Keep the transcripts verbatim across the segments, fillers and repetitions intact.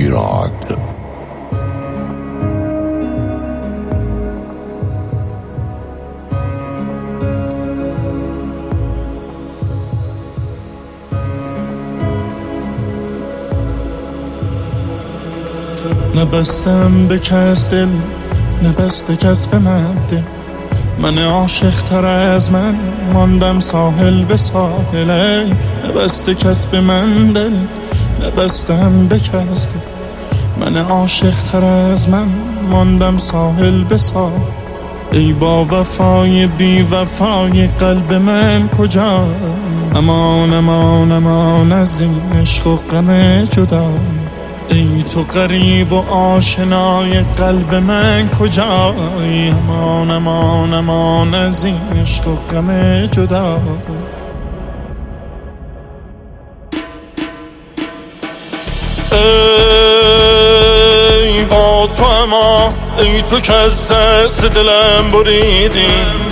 ایران. نبستم به کس دل، نبسته کس به من دل. من عاشق تر از من ماندم ساحل به ساحل. نبسته کس به من دل، نبستم به کس دل. من عاشق تر از من ماندم ساحل به ساحل. ای با وفای بی وفای قلب من کجا؟ امان امان امان از این عشق و غم جدا. ای تو غریب و آشنای قلب من کجایی؟ امان امان امان از این عشق و غم جدا. ای با تو اما ای تو که از دست دلم بریدی.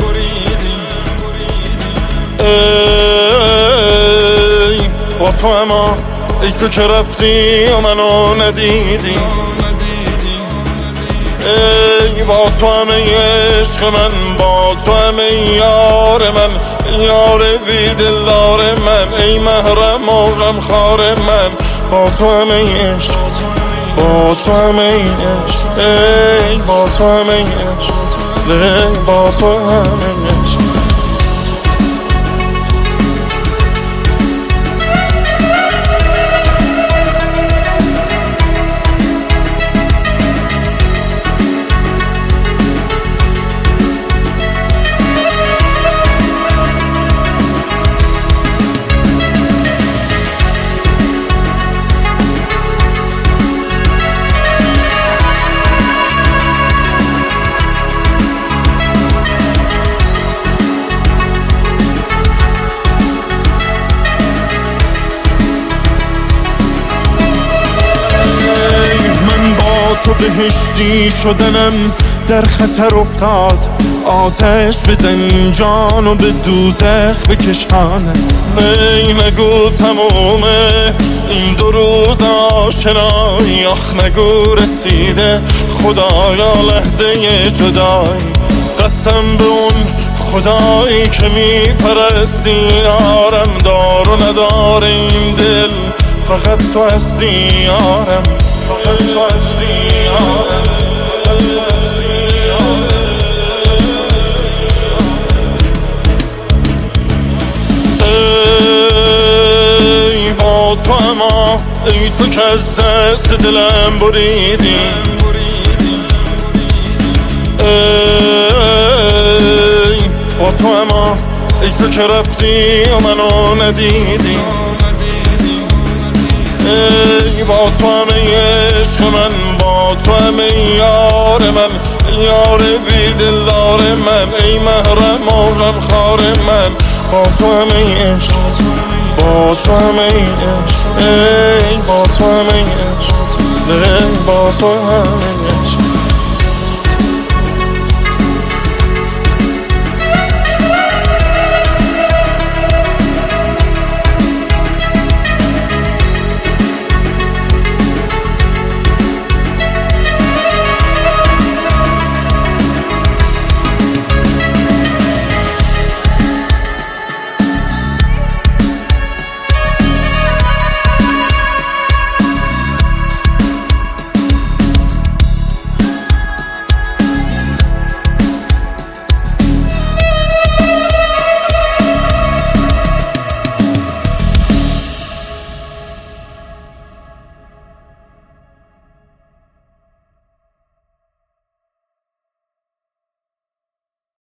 ای با تو اما ای تو که رفتی و منو ندیدی. ای با تو همه عشق من، با تو همه یار من، یار بی دلار من، ای محرم و غمخوار من. با تو همه عشق، با تو همه عشق، ای با تو همه عشق، ای با تو همه عشق. تو بهشتی شدنم در خطر افتاد. آتش به زنجان و به دوزخ بکشانم. ای نگو تمومه این دو روز آشنایی. آخ نگو رسیده خدایا لحظه جدایی. قسم به اون خدایی که میپرستی یارم. دار و ندار این دل فقط تو هستی یارم. فقط تو هستی یارم. ای با تو اما ای تو که از دست دلم بریدی. ای با تو اما ای تو که رفتی و منو ندیدی. ای با تو همه عشق من، با تو همه یار من، یار بی دلار من، ای محرم و غمخوار من. با تو همه عشق، با تو همه عشق، ای با تو همه عشق، ای با تو همه عشق.